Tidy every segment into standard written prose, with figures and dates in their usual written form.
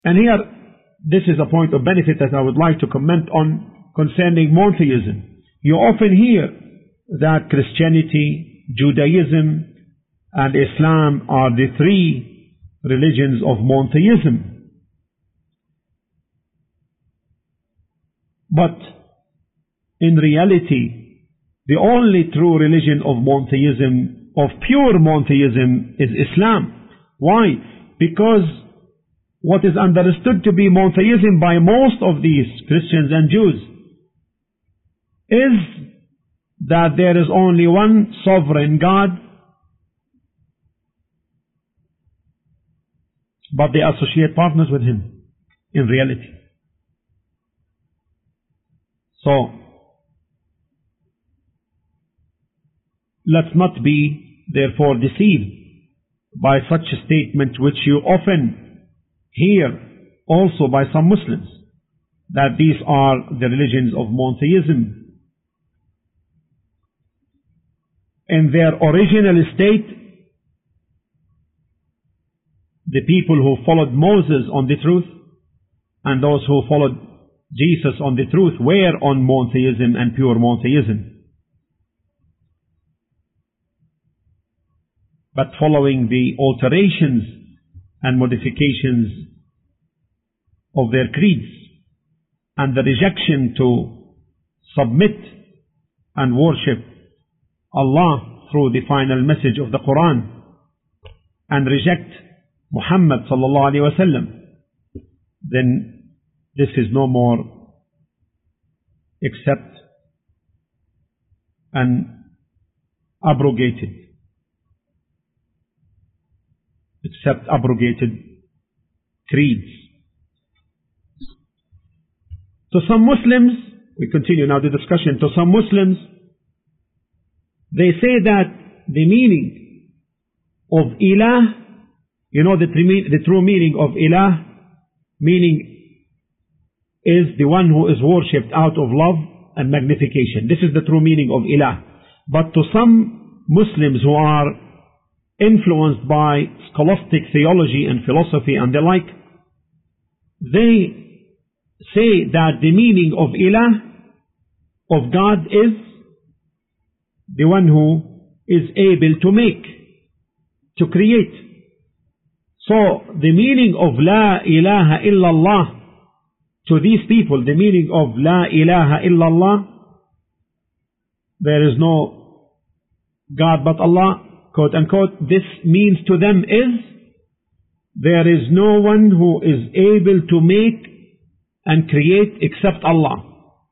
And here, this is a point of benefit that I would like to comment on concerning monotheism. You often hear that Christianity, Judaism, and Islam are the three religions of monotheism. But in reality, the only true religion of monotheism, of pure monotheism, is Islam. Why? Because what is understood to be monotheism by most of these Christians and Jews is that there is only one sovereign God, but they associate partners with Him in reality. So, let's not be therefore deceived by such a statement, which you often hear also by some Muslims, that these are the religions of monotheism. In their original state, the people who followed Moses on the truth and those who followed Jesus on the truth were on monotheism and pure monotheism. But following the alterations and modifications of their creeds and the rejection to submit and worship Allah through the final message of the Quran and reject Muhammad sallallahu alaihi wasallam, then this is no more except an abrogated creeds. To some Muslims, we continue now the discussion, to some Muslims, they say that the meaning of Ilah, you know the true meaning of Ilah, meaning is the one who is worshipped out of love and magnification. This is the true meaning of Ilah. But to some Muslims who are influenced by scholastic theology and philosophy and the like, they say that the meaning of Ilah, of God, is the one who is able to make, to create. So the meaning of La ilaha illallah to these people, the meaning of La ilaha illallah, there is no God but Allah, quote unquote, this means to them is there is no one who is able to make and create except Allah.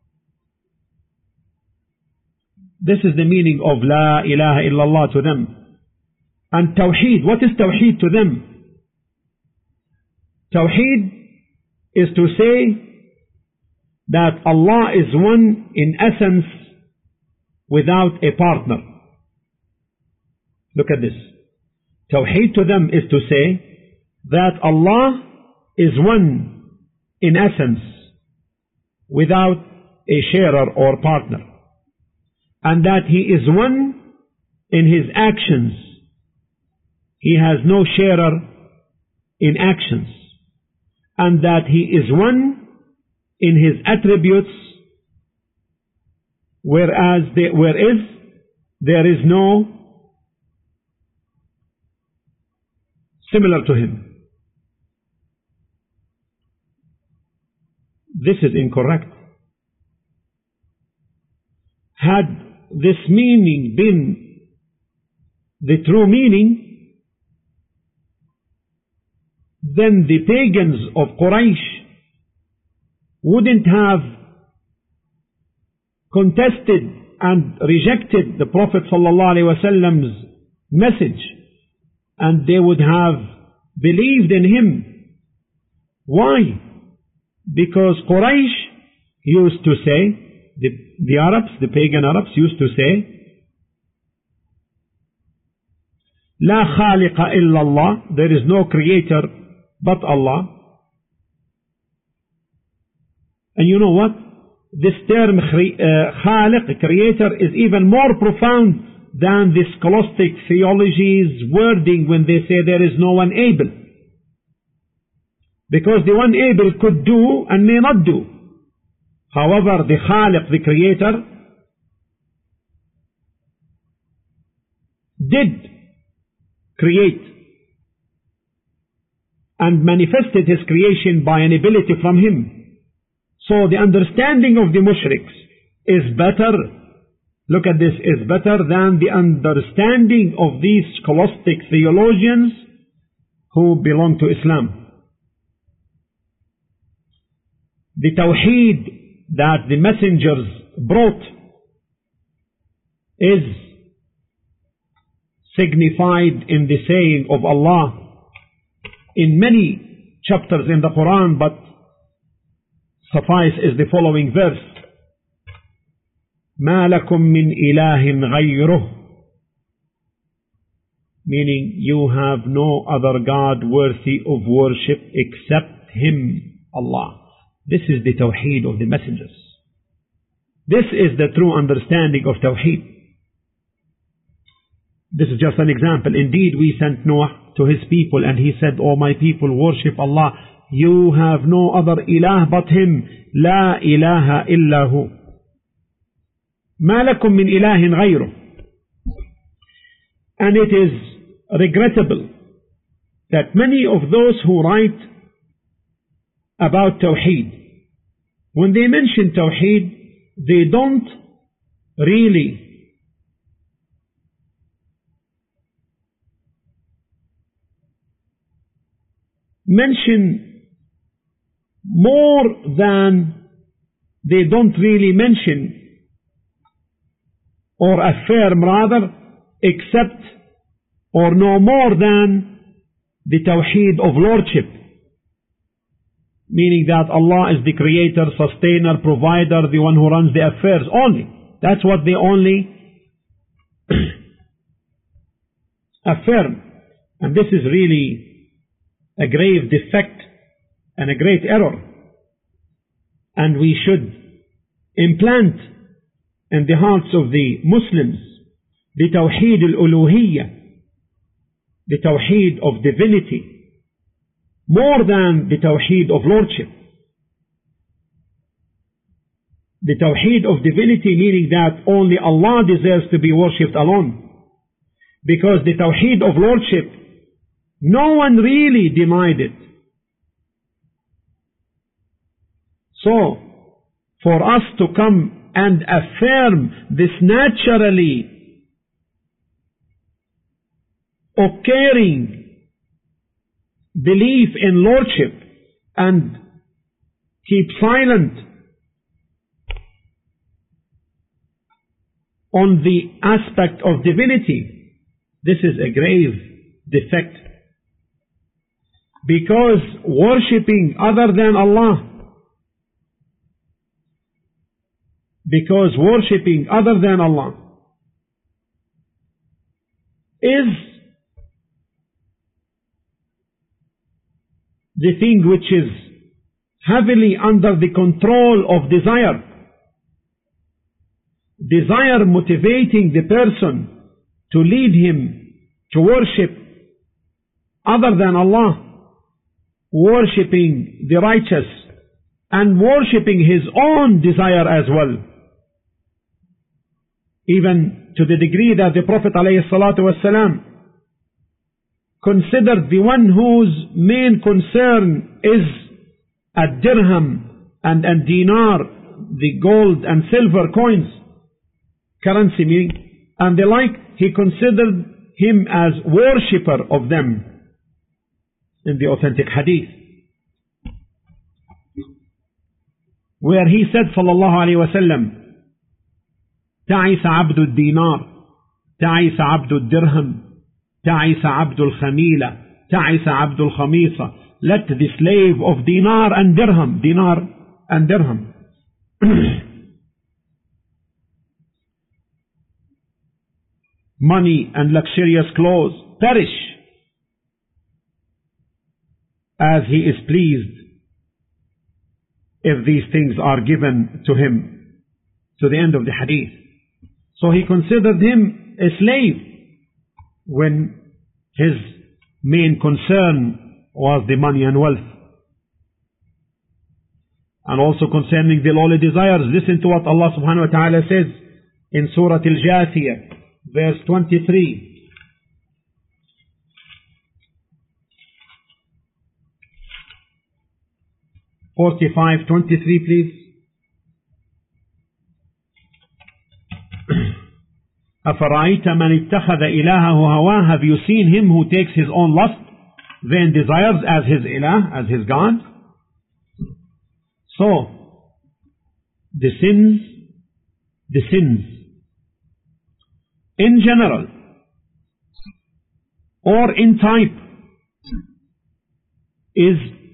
This is the meaning of La ilaha illallah to them. And Tawheed, what is Tawheed to them? Tawheed is to say that Allah is one in essence without a partner. Look at this. Tawheed to them is to say that Allah is one in essence without a sharer or partner, and that He is one in His actions. He has no sharer in actions, and that He is one in His attributes, whereas there is no similar to Him. This is incorrect. Had this meaning been the true meaning, then the pagans of Quraysh wouldn't have contested and rejected the Prophet ﷺ's message, and they would have believed in him. Why? Because Quraysh used to say, the Arabs, the pagan Arabs used to say, La khaliqa illa Allah, there is no creator but Allah. And you know what? This term khaliq, creator, is even more profound than the scholastic theology's wording when they say there is no one able. Because the one able could do and may not do. However, the Khaliq, the Creator, did create and manifested His creation by an ability from Him. So the understanding of the mushriks is better, look at this, is better than the understanding of these scholastic theologians who belong to Islam. The Tawheed that the messengers brought is signified in the saying of Allah in many chapters in the Quran, but suffice is the following verse: مَا لَكُم مِّنْ إِلَهٍ غَيْرُهُ, meaning you have no other God worthy of worship except Him, Allah. This is the Tawheed of the messengers. This is the true understanding of Tawheed. This is just an example. Indeed, we sent Noah to his people and he said, "O my people, worship Allah. You have no other ilah but Him. La ilaha illa hu. Ma lakum min ilahin ghayruh." And it is regrettable that many of those who write about Tawheed, when they mention Tawheed, they don't really mention more than they don't really mention or affirm rather, except or no more than the Tawheed of Lordship, meaning that Allah is the Creator, Sustainer, Provider, the one who runs the affairs only. That's what they only affirm. And this is really a grave defect and a great error. And we should implant in the hearts of the Muslims the Tawheed al-Uluhiyyah, the Tawheed of divinity, more than the Tawheed of Lordship. The Tawheed of divinity meaning that only Allah deserves to be worshipped alone. Because the Tawheed of Lordship, no one really denied it. So, for us to come and affirm this naturally occurring belief in Lordship and keep silent on the aspect of divinity, this is a grave defect. Because worshipping other than Allah, is the thing which is heavily under the control of desire. Desire motivating the person to lead him to worship other than Allah, worshipping the righteous and worshipping his own desire as well. Even to the degree that the Prophet ﷺ considered the one whose main concern is a dirham and a dinar, the gold and silver coins, currency meaning, and the like, he considered him as worshipper of them in the authentic hadith, where he said sallallahu alayhi wa sallam, تعس عبد الدينار تعس عبد الدرهم تعس عبد الخميلة تعس عبد الخميصة. Let the slave of dinar and dirham money and luxurious clothes perish as he is pleased if these things are given to him, to the end of the hadith. So he considered him a slave when his main concern was the money and wealth. And also concerning the lowly desires, listen to what Allah subhanahu wa ta'ala says in Surah Al-Jathiyah, verse 23. Forty-five, 23, please. أَفَرَأَيْتَ مَنِ اتَّخَذَ إِلَهَهُ هَوَاهُ. Have you seen him who takes his own lust, then desires as his ilah, as his God? So, the sins in general or in type is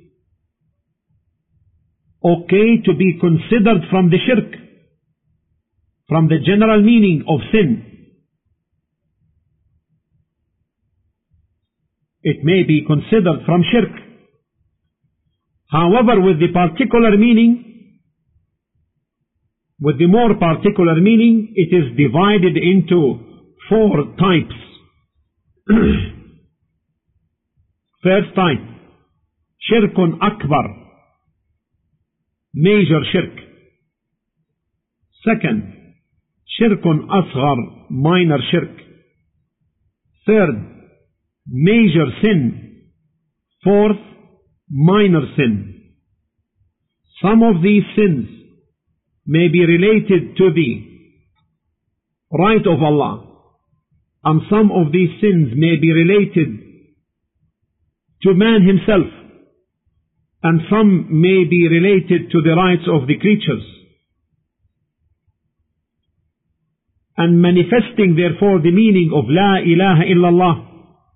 okay to be considered from the shirk, from the general meaning of sin. It may be considered from shirk. However, with the particular meaning, with the more particular meaning, it is divided into 4 types. First type, shirkun akbar, major shirk. Second, shirkun asghar, minor shirk. Third, major sin. Fourth, minor sin. Some of these sins may be related to the right of Allah, and some of these sins may be related to man himself, and some may be related to the rights of the creatures. And manifesting therefore the meaning of La ilaha illallah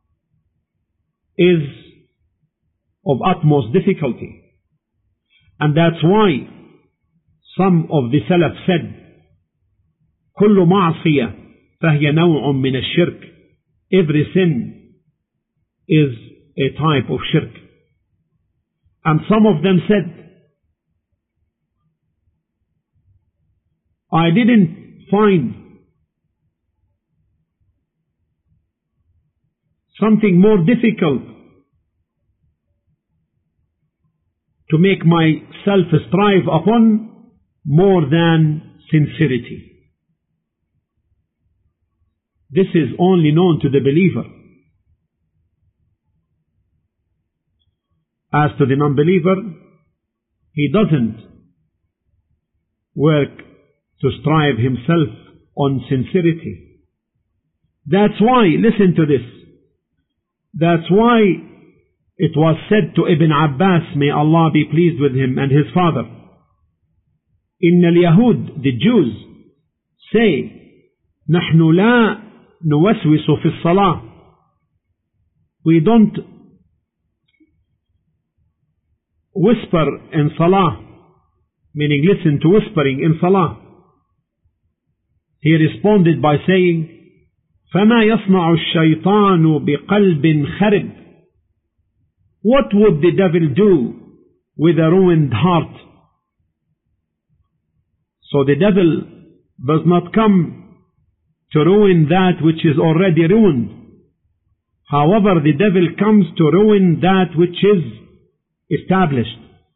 is of utmost difficulty. And that's why some of the Salaf said, كل معصية فهي نوع من الشرك. Every sin is a type of shirk. And some of them said, I didn't find something more difficult to make myself strive upon more than sincerity. This is only known to the believer. As to the non-believer, he doesn't work to strive himself on sincerity. That's why, listen to this, that's why it was said to Ibn Abbas, may Allah be pleased with him and his father, إن اليهود, the Jews, say, نحن لا نوسوس في الصلاة. We don't whisper in salah, meaning listen to whispering in salah. He responded by saying, فما يصنع الشيطان بقلب خرب. What would the devil do with a ruined heart? So the devil does not come to ruin that which is already ruined. However, the devil comes to ruin that which is established.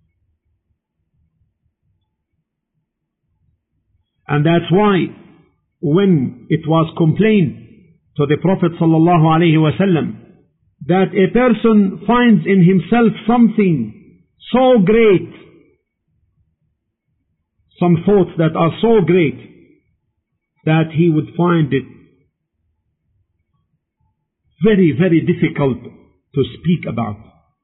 And that's why when it was complained to the Prophet ﷺ that a person finds in himself something so great, some thoughts that are so great, that he would find it very, very difficult to speak about.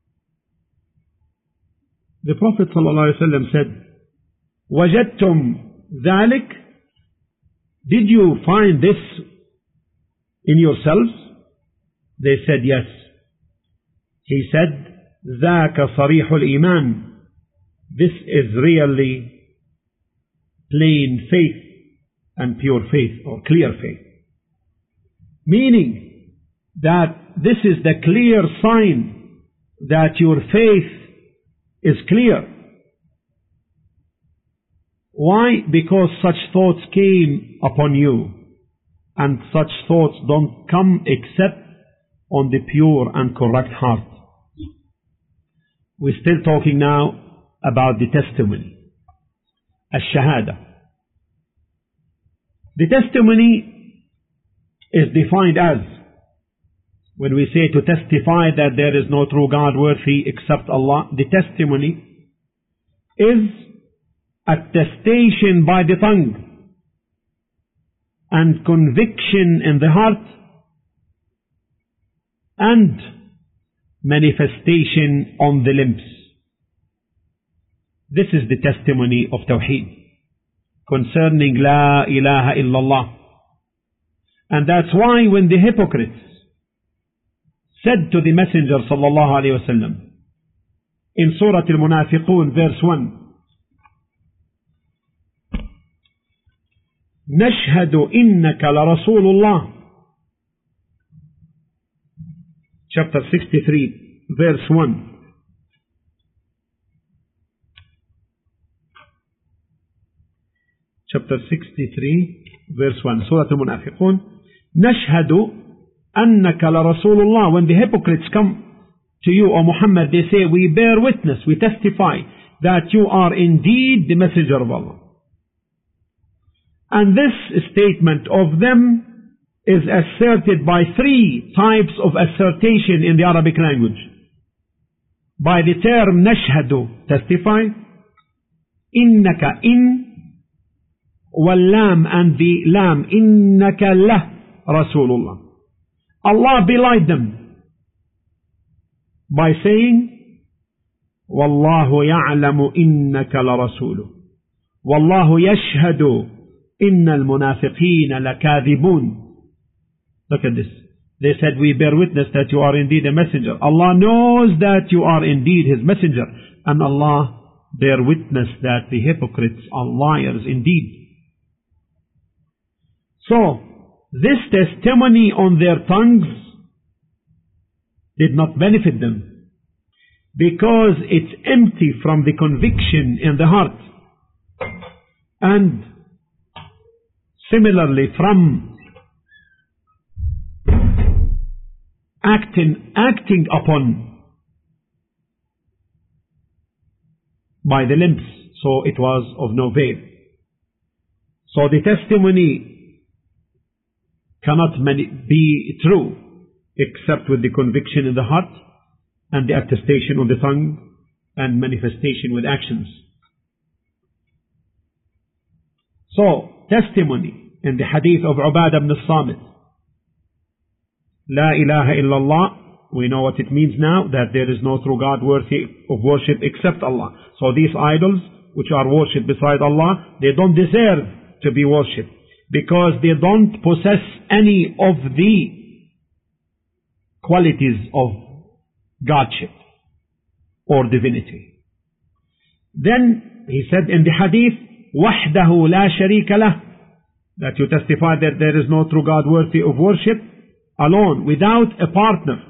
The Prophet ﷺ said, وَجَدْتُمْ ذَلِكَ? Did you find this in yourselves? They said yes. He said, ذَاكَ صَرِيحُ الْإِيمَانِ. This is really plain faith and pure faith, or clear faith. Meaning that this is the clear sign that your faith is clear. Why? Because such thoughts came upon you, and such thoughts don't come except on the pure and correct heart. We're still talking now about the testimony. الشهادة. The testimony is defined as, when we say to testify that there is no true God worthy except Allah, the testimony is attestation by the tongue and conviction in the heart and manifestation on the limbs. This is the testimony of Tawheed concerning La ilaha illallah. And that's why when the hypocrites said to the Messenger sallallahu alayhi wa sallam in Surah Al-Munafiqun verse 1, نشهد إنك لرسول الله, chapter 63 verse 1, chapter 63 verse 1, Surah Al-Munafiqun, نشهد أنك لرسول الله. When the hypocrites come to you, O Muhammad, they say, we bear witness, we testify that you are indeed the messenger of Allah. And this statement of them is asserted by three types of assertion in the Arabic language. By the term نشهد, testify, إنك, in, واللام, and the lam, إنك له Rasulullah. Allah belied them by saying, والله يعلم إنك لرسوله والله يشهد إن المنافقين لكاذبون. Look at this. They said, we bear witness that you are indeed a messenger. Allah knows that you are indeed His messenger. And Allah bear witness that the hypocrites are liars indeed. So, this testimony on their tongues did not benefit them, because it's empty from the conviction in the heart. And similarly from acting upon by the limbs, so it was of no avail. So the testimony cannot be true except with the conviction in the heart and the attestation on the tongue and manifestation with actions. So, testimony in the hadith of Ubadah ibn al-Samit, La ilaha illallah, we know what it means now, that there is no true God worthy of worship except Allah. So these idols which are worshipped beside Allah, they don't deserve to be worshipped, because they don't possess any of the qualities of godship or divinity. Then he said in the hadith, وحده لا شريك له, that you testify that there is no true God worthy of worship alone, without a partner.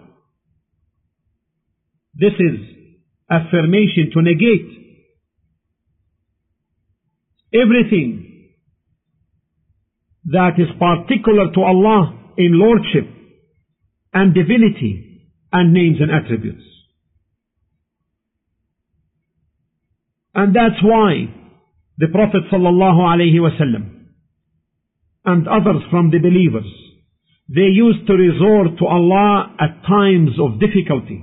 This is affirmation to negate everything that is particular to Allah in lordship and divinity and names and attributes. And that's why the Prophet sallallahu alaihi wasallam and others from the believers, they used to resort to Allah at times of difficulty.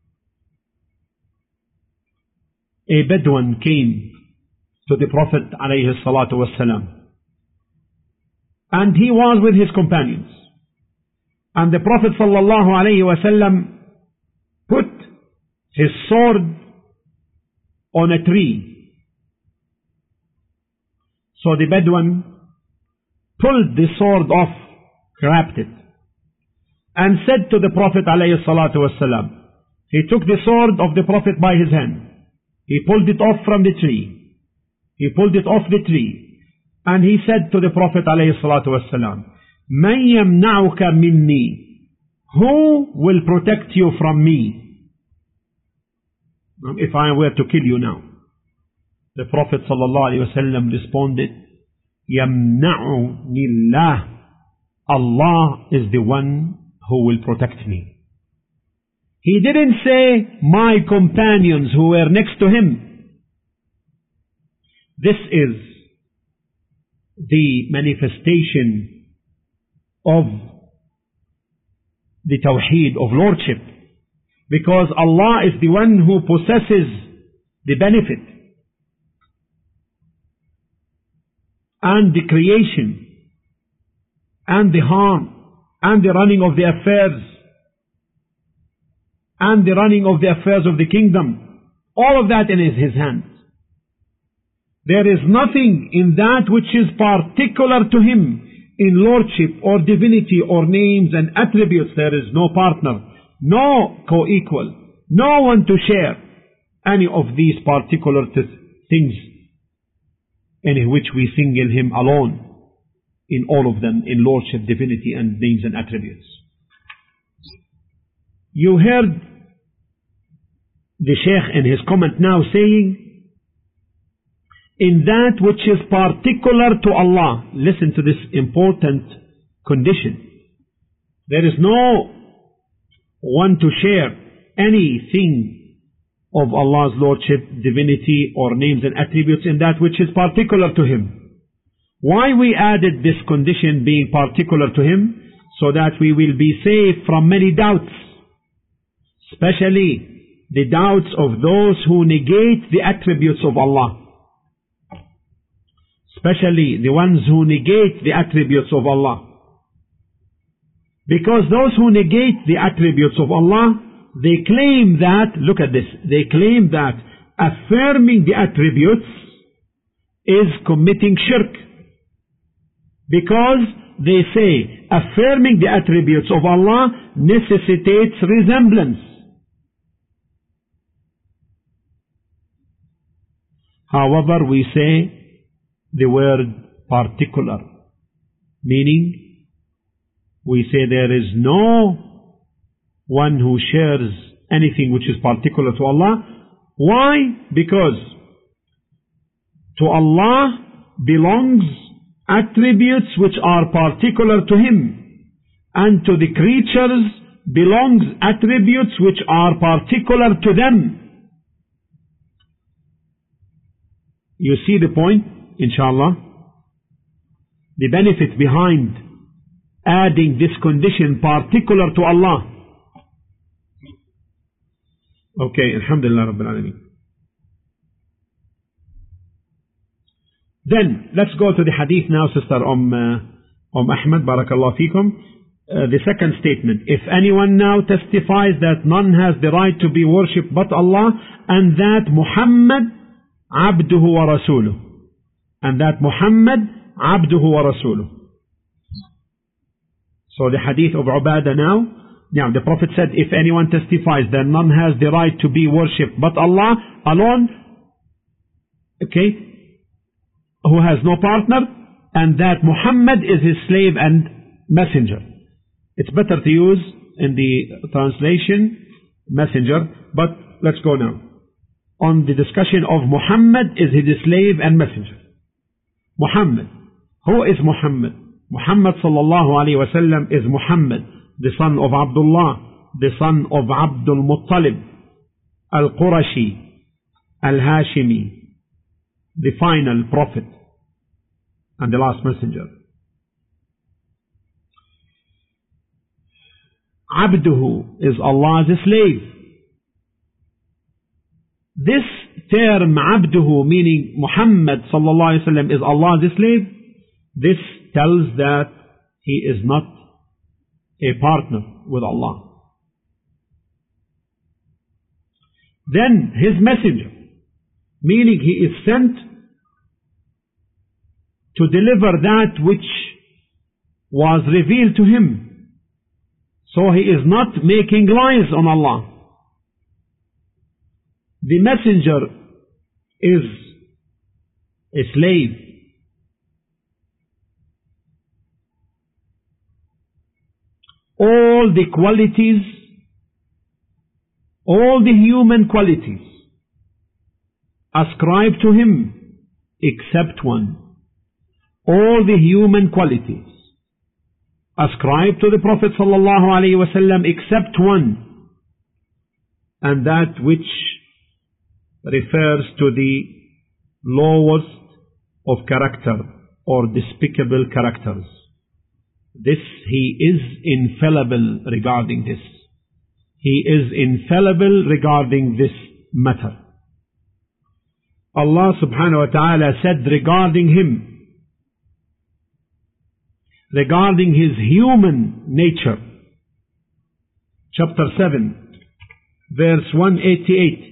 A Bedouin came to the Prophet alayhi salatu wasalam, and he was with his companions. And the Prophet sallallahu alayhi wasallam put his sword on a tree. So the Bedouin pulled the sword off, grabbed it, and said to the Prophet alayhi salatu wasalam, he took the sword of the Prophet by his hand, he pulled it off from the tree, he pulled it off the tree, and he said to the Prophet alayhi salatu wasalam, مَنْ يَمْنَعُكَ مِنِّي, who will protect you from me if I were to kill you now? The Prophet sallallahu alaihi wasallam responded, يَمْنَعُنِي اللَّهُ, Allah is the one who will protect me. He didn't say my companions who were next to him. This is the manifestation of the Tawheed of Lordship, because Allah is the one who possesses the benefit and the creation and the harm and the running of the affairs and the running of the affairs of the kingdom. All of that in His hands. There is nothing in that which is particular to Him in Lordship or divinity or names and attributes. There is no partner, no co-equal, no one to share any of these particular things in which we single Him alone in all of them, in Lordship, divinity and names and attributes. You heard the Shaykh in his comment now saying, in that which is particular to Allah. Listen to this important condition. There is no one to share anything of Allah's Lordship, divinity or names and attributes in that which is particular to Him. Why we added this condition being particular to Him? So that we will be safe from many doubts, especially the doubts of those who negate the attributes of Allah. Especially the ones who negate the attributes of Allah. Because those who negate the attributes of Allah, they claim that, look at this, they claim that affirming the attributes is committing shirk. Because they say affirming the attributes of Allah necessitates resemblance. However, we say the word particular, meaning we say there is no one who shares anything which is particular to Allah. Why? Because to Allah belongs attributes which are particular to Him, and to the creatures belongs attributes which are particular to them. You see the point, inshallah? The benefit behind adding this condition particular to Allah. Okay, Alhamdulillah Rabbil Alameen. Then, let's go to the hadith now, Sister Ahmed, Barakallah Fikum. The second statement. If anyone now testifies that none has the right to be worshipped but Allah, and that Muhammad abduhu wa rasuluh. And that Muhammad abduhu wa rasuluh. So the hadith of Ubadah now. Now the Prophet said, if anyone testifies that none has the right to be worshipped but Allah alone, okay, who has no partner, and that Muhammad is His slave and messenger. It's better to use in the translation messenger, but let's go now on the discussion of Muhammad is His slave and messenger. Muhammad. Who is Muhammad? Muhammad sallallahu alayhi wa sallam is Muhammad, the son of Abdullah, the son of Abdul Muttalib, Al-Qurashi, Al-Hashimi, the final prophet and the last messenger. Abduhu is Allah's slave. This term Abduhu, meaning Muhammad sallallahu alaihi wasallam is Allah's slave, this tells that he is not a partner with Allah. Then his messenger, meaning he is sent to deliver that which was revealed to him. So he is not making lies on Allah. The messenger is a slave. All the qualities, all the human qualities ascribed to him except one. All the human qualities ascribed to the Prophet sallallahu alaihi wasallam except one, and that which refers to the lowest of character or despicable characters. He is infallible regarding this. He is infallible regarding this matter. Allah subhanahu wa ta'ala said regarding him, regarding his human nature, chapter 7, verse 188,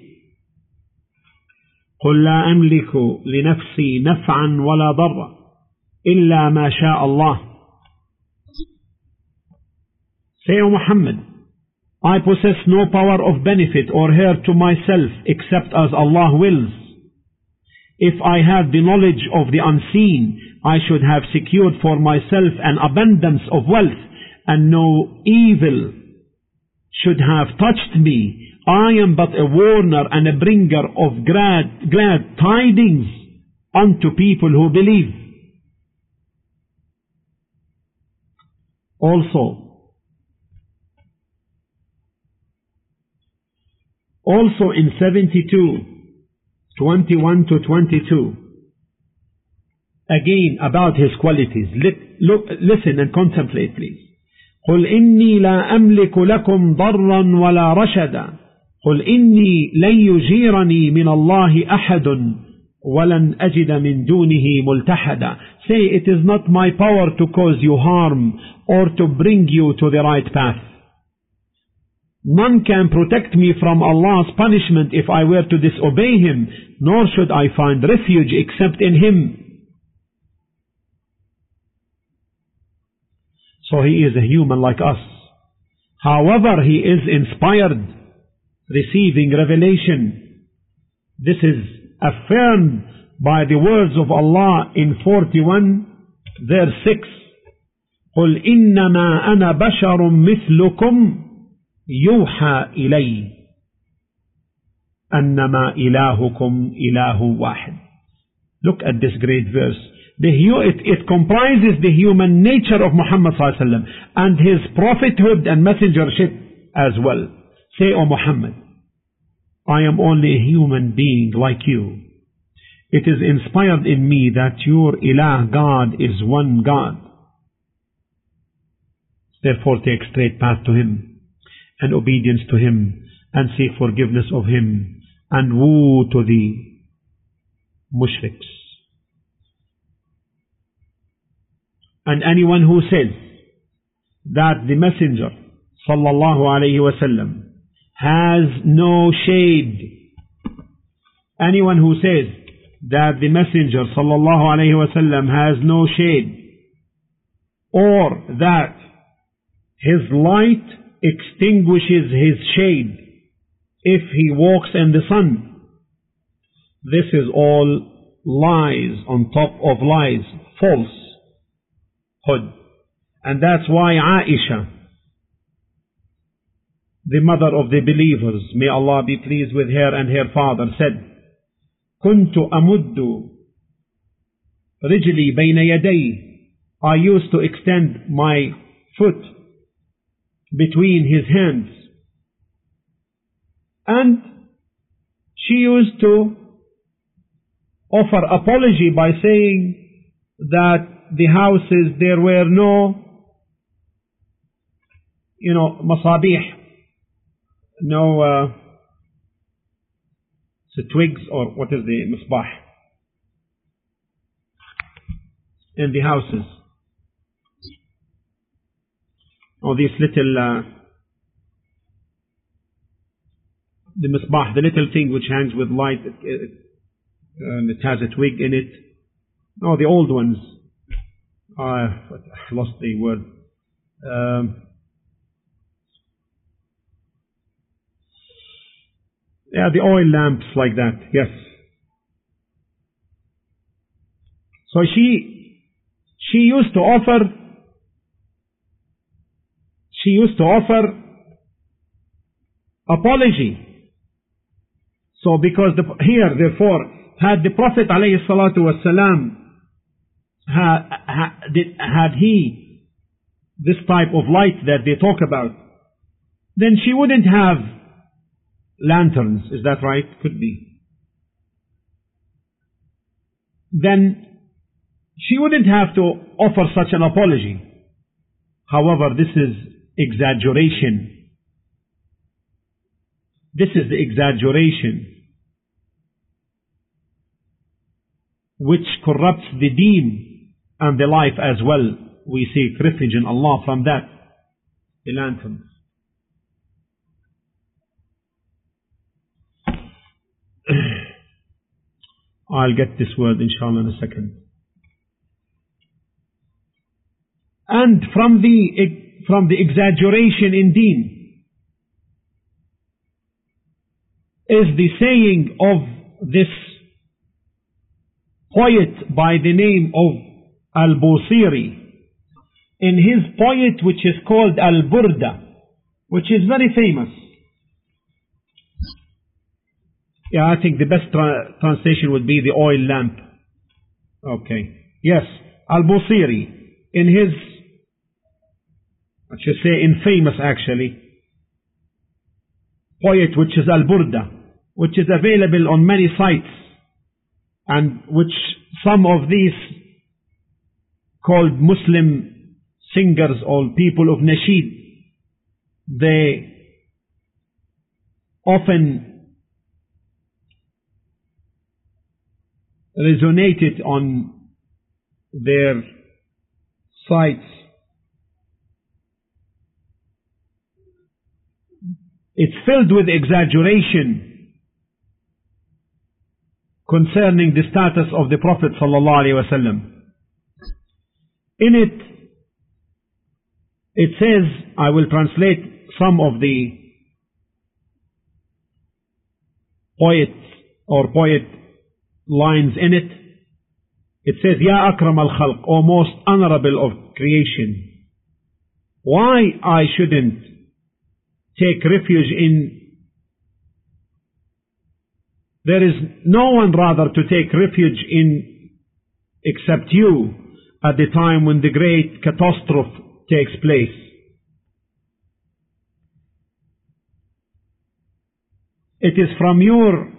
قل لا أملك لنفسي نفعا ولا ضرا إلا ما شاء الله. Say, O Muhammad, I possess no power of benefit or hurt to myself except as Allah wills. If I had the knowledge of the unseen, I should have secured for myself an abundance of wealth, and no evil should have touched me. I am but a warner and a bringer of glad tidings unto people who believe. Also in 72:21 to 22, again about his qualities. Listen and contemplate, please. قل إني لا أملك لكم ضرا ولا رشدا قل إني لن يجيرني من الله أحد ولن أجد من دونه ملتحدا. Say, it is not my power to cause you harm or to bring you to the right path. None can protect me from Allah's punishment if I were to disobey Him, nor should I find refuge except in Him. So he is a human like us. However, he is inspired, receiving revelation. This is affirmed by the words of Allah in 41 verse 6. قُلْ إِنَّمَا أَنَا بَشَرٌ مِثْلُكُمْ يُوحَى إِلَيَّ أَنَّمَا إِلَهُكُمْ إِلَهُ وَاحِدٌ. Look at this great verse. It comprises the human nature of Muhammad ﷺ and his prophethood and messengership as well. Say, O Muhammad, I am only a human being like you. It is inspired in me that your Ilah God is one God. Therefore take straight path to Him and obedience to Him and seek forgiveness of Him and woe to the mushriks. And anyone who says that the Messenger sallallahu alayhi wasallam has no shade, anyone who says that the Messenger sallallahu alayhi wasallam has no shade, or that his light extinguishes his shade if he walks in the sun, this is all lies on top of lies, falsehood. And that's why Aisha, the mother of the believers, may Allah be pleased with her and her father, said, كنت أمد رجلي بين يدي. I used to extend my foot between his hands. And she used to offer apology by saying that the houses, there were no, masabih, no twigs, or what is the misbah in the houses. Or these little, the misbah, the little thing which hangs with light, and it has a twig in it. No, the old ones. I lost the word. The oil lamps like that. Yes. So she used to offer apology. So because therefore, had the Prophet alayhi salatu wasalam had he this type of light that they talk about, then she wouldn't have lanterns. Is that right? Could be. Then she wouldn't have to offer such an apology. However, this is exaggeration. This is the exaggeration which corrupts the deen and the life as well. We seek refuge in Allah from that. The lanterns. I'll get this word inshallah in a second. And from the exaggeration in deen is the saying of this poet by the name of Al-Busiri in his poet which is called Al-Burda, which is very famous. Yeah, I think the best translation would be the oil lamp. Okay. Yes, Al-Busiri in his, I should say infamous actually, poet which is Al-Burda, which is available on many sites, and which some of these called Muslim singers or people of Nasheed, they often resonated on their sites. It's filled with exaggeration concerning the status of the Prophet sallallahu alaihi wasallam. In it says, I will translate some of the poet lines in it. It says, Ya Akram al-Khalq, O most honorable of creation, why I shouldn't take refuge in, there is no one rather to take refuge in except you at the time when the great catastrophe takes place. It is from your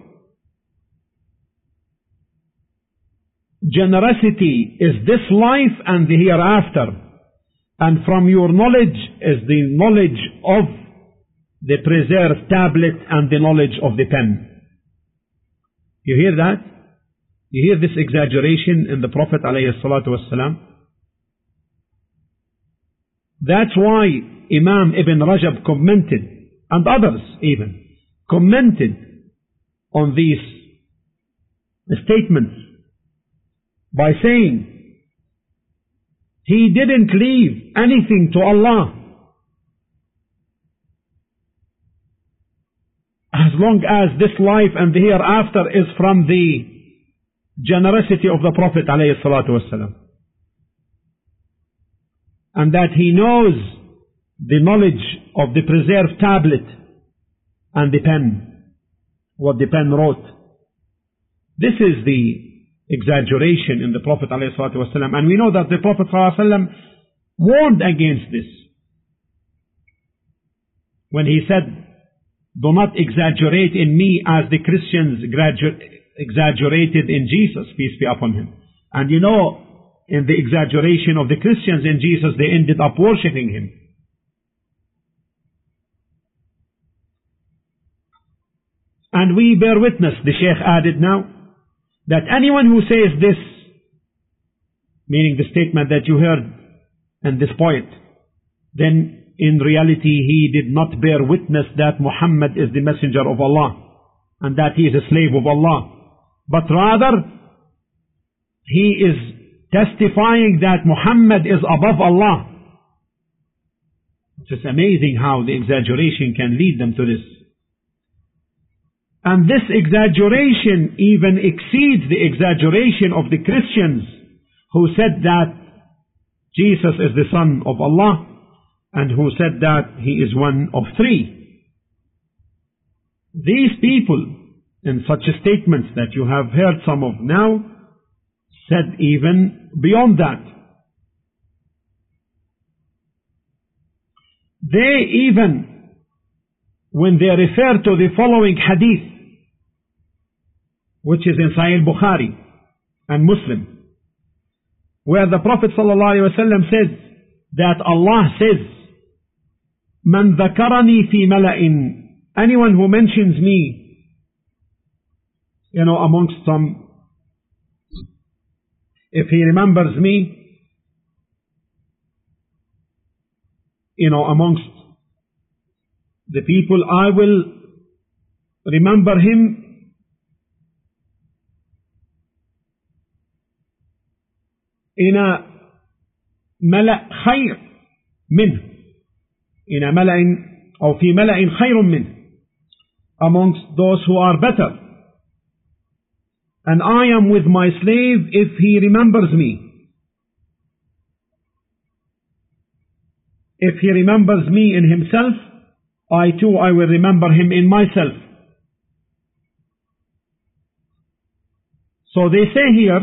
generosity is this life and the hereafter, and from your knowledge is the knowledge of the preserved tablet and the knowledge of the pen. You hear that? You hear this exaggeration in the Prophet ﷺ? That's why Imam Ibn Rajab commented, and others even, commented on these statements by saying, he didn't leave anything to Allah. As long as this life and the hereafter is from the generosity of the Prophet ﷺ, and that he knows the knowledge of the preserved tablet and the pen, what the pen wrote. This is the exaggeration in the Prophet ﷺ, and we know that the Prophet ﷺ warned against this when he said, do not exaggerate in me as the Christians exaggerated in Jesus, peace be upon him. And you know, in the exaggeration of the Christians in Jesus, they ended up worshipping him. And we bear witness, the Shaykh added now, that anyone who says this, meaning the statement that you heard in this poet, then in reality he did not bear witness that Muhammad is the messenger of Allah and that he is a slave of Allah, but rather he is testifying that Muhammad is above Allah. It's just amazing how the exaggeration can lead them to this. And this exaggeration even exceeds the exaggeration of the Christians who said that Jesus is the Son of Allah and who said that he is one of three. These people, in such statements that you have heard some of now, said even beyond that. They even, when they refer to the following hadith, which is in Sahih Bukhari and Muslim, where the Prophet ﷺ says that Allah says, "Man dhakarani fi mala'in," anyone who mentions me, amongst some, if he remembers me, amongst the people, I will remember him in a ملأ خير منه, in a ملأ أو في ملأ خير منه, amongst those who are better. And I am with my slave if he remembers me. If he remembers me in himself, I will remember him in myself. So they say here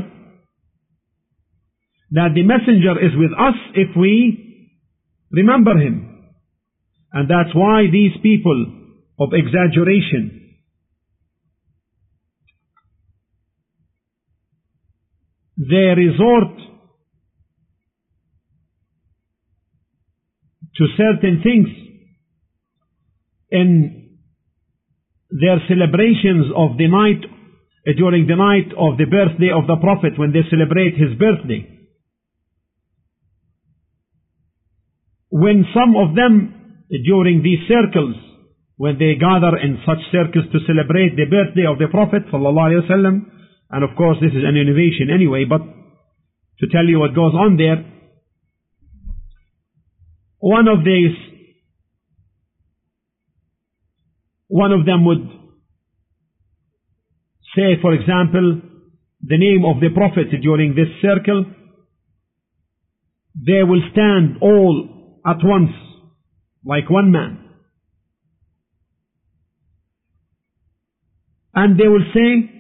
that the messenger is with us if we remember him. And that's why these people of exaggeration, they resort to certain things in their celebrations of the night, during the night of the birthday of the Prophet, when they celebrate his birthday. When some of them, during these circles, when they gather in such circles to celebrate the birthday of the Prophet ﷺ, and of course this is an innovation anyway, but to tell you what goes on there, one of them would say, for example, the name of the Prophet during this circle. They will stand all at once, like one man. And they will say,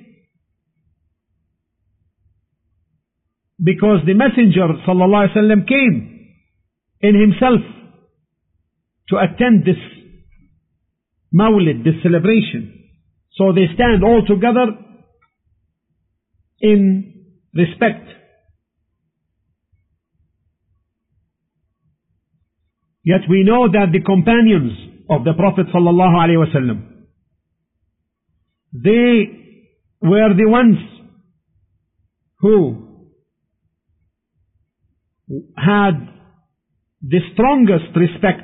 because the Messenger ﷺ came in himself to attend this Mawlid, this celebration. So they stand all together in respect. Yet we know that the companions of the Prophet ﷺ, they were the ones who had the strongest respect,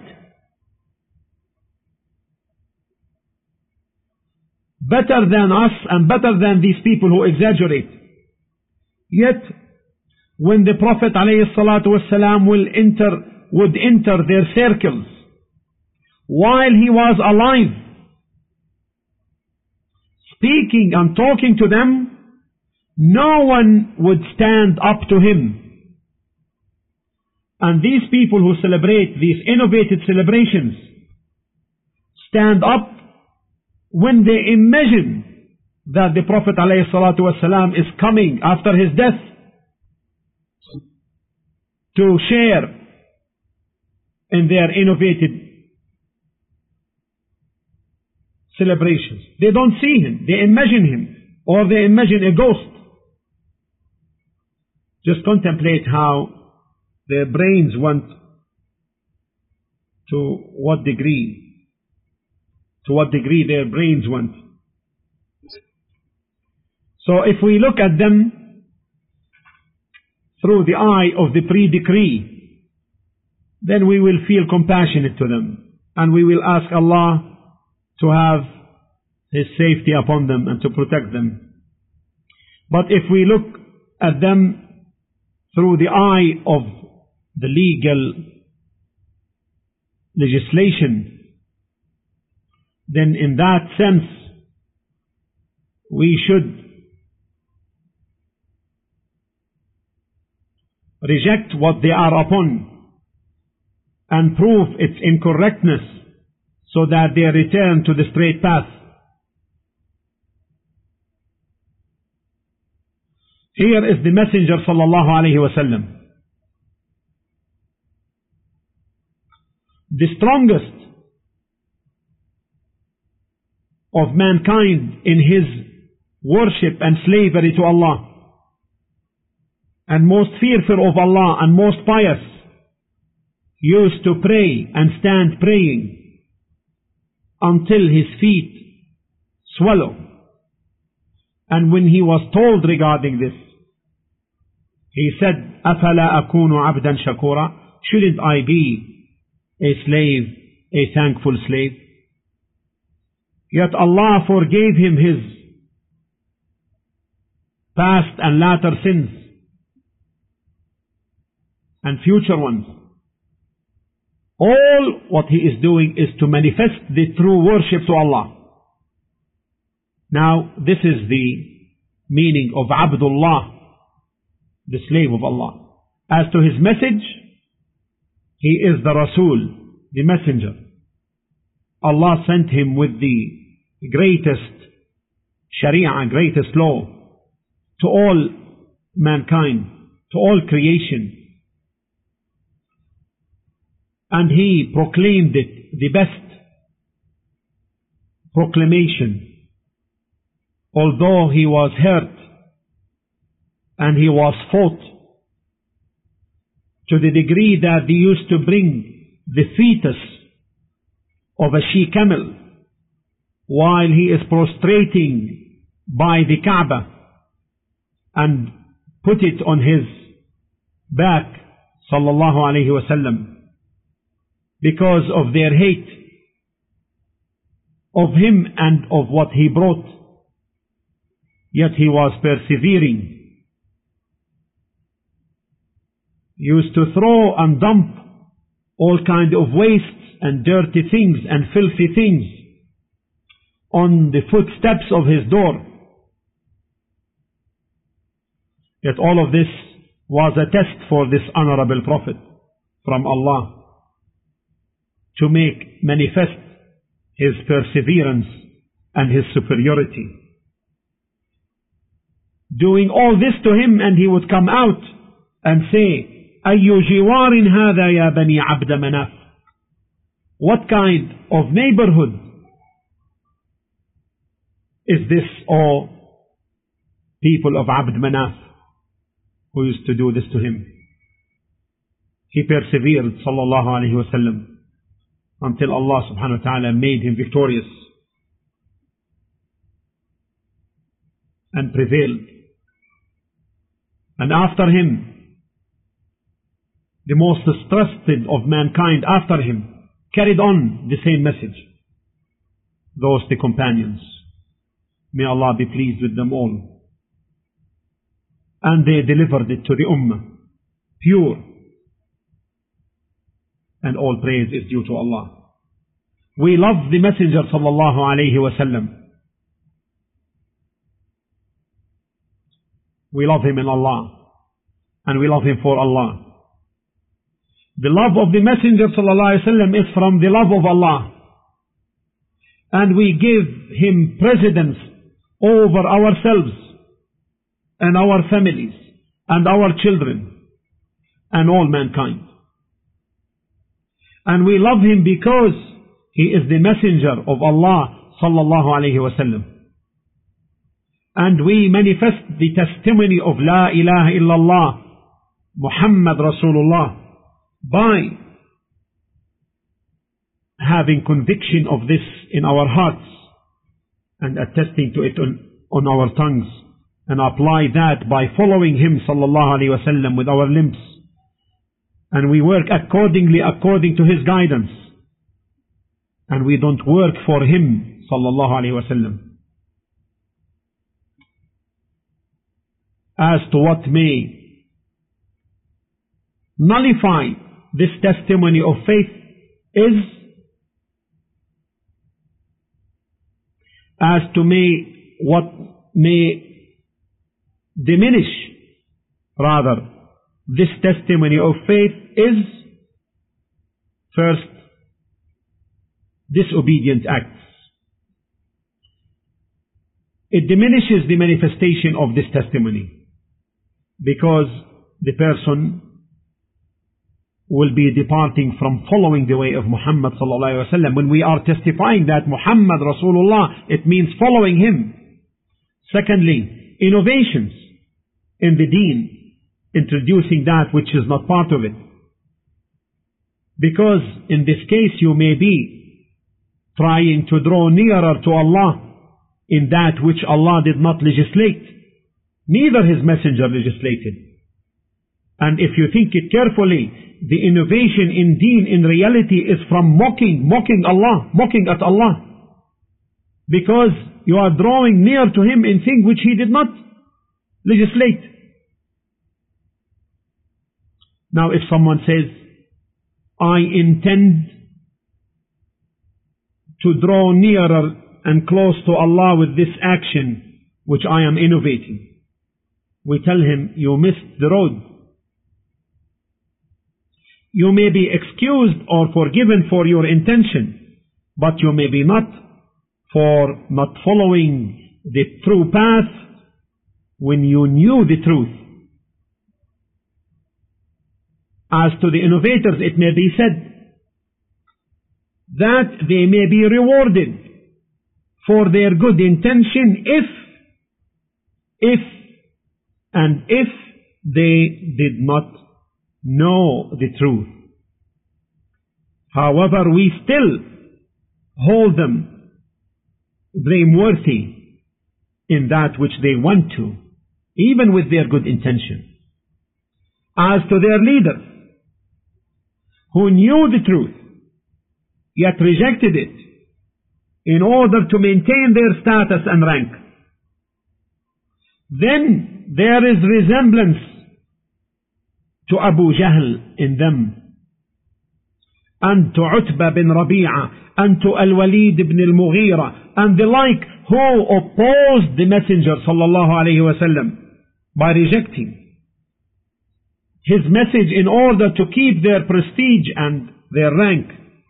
better than us and better than these people who exaggerate. Yet when the Prophet ﷺ would enter their circles while he was alive, speaking and talking to them, no one would stand up to him. And these people who celebrate these innovative celebrations stand up when they imagine that the Prophet ﷺ is coming after his death to share in their innovative celebrations. They don't see him, they imagine him, or they imagine a ghost. Just contemplate how their brains went to what degree their brains went. So if we look at them through the eye of the pre-decree, then we will feel compassionate to them, and we will ask Allah to have His safety upon them and to protect them. But if we look at them through the eye of the legal legislation, then in that sense we should reject what they are upon and prove its incorrectness so that they return to the straight path. Here is the Messenger sallallahu alaihi wasallam, the strongest of mankind in his worship and slavery to Allah. and most fearful of Allah and most pious, used to pray and stand praying until his feet swallow. And when he was told regarding this, he said, أَفَلَا أَكُونُ عَبْدًا شَكُورًا? Shouldn't I be a slave, a thankful slave? Yet Allah forgave him his past and latter sins and future ones. All what he is doing is to manifest the true worship to Allah. Now, this is the meaning of Abdullah, the slave of Allah. As to his message, he is the Rasul, the messenger. Allah sent him with the greatest Sharia, greatest law to all mankind, to all creation. And he proclaimed it, the best proclamation. Although he was hurt and he was fought to the degree that they used to bring the fetus of a she-camel while he is prostrating by the Kaaba and put it on his back, sallallahu alayhi wasallam, because of their hate of him and of what he brought. Yet he was persevering. He used to throw and dump all kind of wastes and dirty things and filthy things on the footsteps of his door. Yet all of this was a test for this honorable Prophet from Allah, to make manifest his perseverance and his superiority. Doing all this to him, and he would come out and say, أَيُّ جِوَارٍ هَذَا يَا بَنِي عَبْدَ مَنَافٍ? What kind of neighborhood is this, O people of Abd Manaf, who used to do this to him? He persevered, sallallahu alayhi wasallam, until Allah subhanahu wa ta'ala made him victorious and prevailed. And after him, the most trusted of mankind after him carried on the same message. Those the companions. May Allah be pleased with them all. And they delivered it to the Ummah, pure. And all praise is due to Allah. We love the Messenger sallallahu alayhi wasallam. We love him in Allah, and we love him for Allah. The love of the Messenger sallallahu alayhi wasallam is from the love of Allah, and we give him precedence over ourselves and our families and our children and all mankind. And we love him because he is the messenger of Allah sallallahu alayhi wasallam. And we manifest the testimony of La ilaha illallah Muhammad Rasulullah by having conviction of this in our hearts and attesting to it on our tongues, and apply that by following him sallallahu alayhi wasallam with our limbs. And we work accordingly according to his guidance. And we don't work for him sallallahu alayhi wasallam. As to what may nullify this testimony of faith is what may diminish rather this testimony of faith is, first, disobedient acts. It diminishes the manifestation of this testimony, because the person will be departing from following the way of Muhammad sallallahu alaihi wasallam. When we are testifying that Muhammad Rasulullah, it means following him. Secondly, innovations in the deen introducing that which is not part of it. Because in this case you may be trying to draw nearer to Allah in that which Allah did not legislate, neither His Messenger legislated. And if you think it carefully, the innovation in deen in reality is from mocking Allah, mocking at Allah. Because you are drawing near to Him in things which He did not legislate. Now if someone says, I intend to draw nearer and close to Allah with this action which I am innovating, we tell him, you missed the road. You may be excused or forgiven for your intention, but you may be not for not following the true path when you knew the truth. As to the innovators, it may be said that they may be rewarded for their good intention if they did not know the truth. However, we still hold them blameworthy in that which they want to, even with their good intention. As to their leaders, who knew the truth, yet rejected it in order to maintain their status and rank, then there is resemblance to Abu Jahl in them, and to Utbah bin Rabi'ah, and to Al-Walid ibn al-Mughira, and the like, who opposed the Messenger sallallahu alayhi wasallam by rejecting his message in order to keep their prestige and their rank.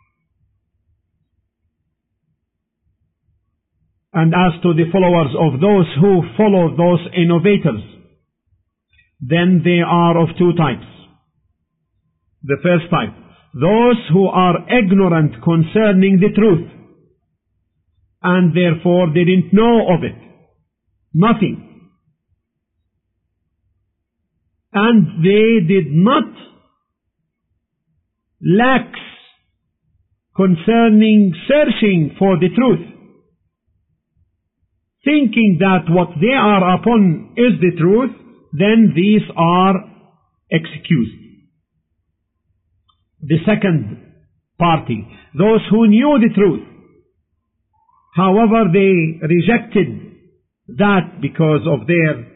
And as to the followers of those who follow those innovators, then they are of two types. The first type, those who are ignorant concerning the truth, and therefore they didn't know of it, nothing. And they did not lax concerning searching for the truth, thinking that what they are upon is the truth, then these are excused. The second party, those who knew the truth, however they rejected that because of their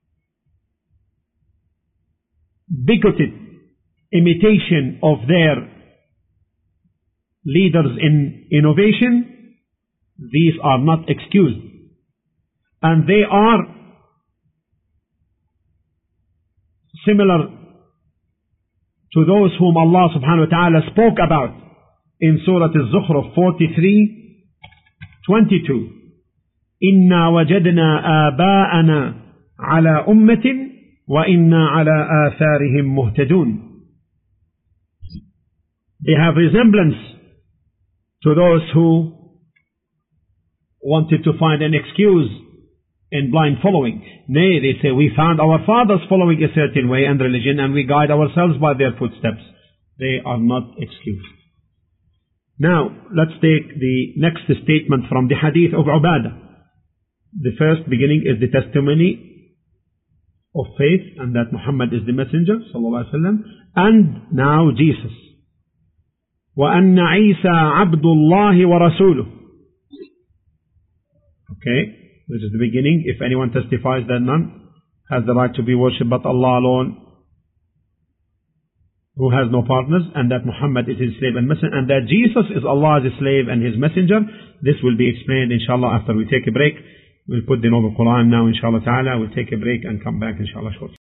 bigoted imitation of their leaders in innovation, these are not excused. And they are similar to those whom Allah subhanahu wa ta'ala spoke about in Surah Al-Zukhruf 43:22. إِنَّا وَجَدْنَا آبَاءَنَا عَلَى أُمَّةٍ وَإِنَّا عَلَى آثَارِهِمْ مُهْتَدُونَ. They have resemblance to those who wanted to find an excuse in blind following. Nay, they say, we found our fathers following a certain way and religion, and we guide ourselves by their footsteps. They are not excused. Now, let's take the next statement from the hadith of Ubadah. The first beginning is the testimony of faith, and that Muhammad is the messenger sallallahu alaihi wasallam, and now Jesus. وَأَنَّ عِيسَى عَبْدُ اللَّهِ وَرَسُولُهُ. Okay, this is the beginning. If anyone testifies that none has the right to be worshipped but Allah alone, who has no partners, and that Muhammad is his slave and messenger, and that Jesus is Allah's slave and his messenger. This will be explained inshallah after we take a break. We'll put the Noble Quran now inshallah ta'ala. We'll take a break and come back inshallah shortly.